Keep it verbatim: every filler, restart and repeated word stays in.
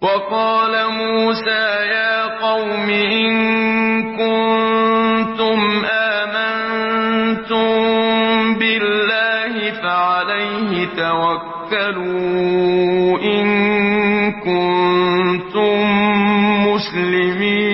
وقال موسى يا قوم إن كنتم آمنتم بالله فعليه توكلوا إن كنتم مسلمين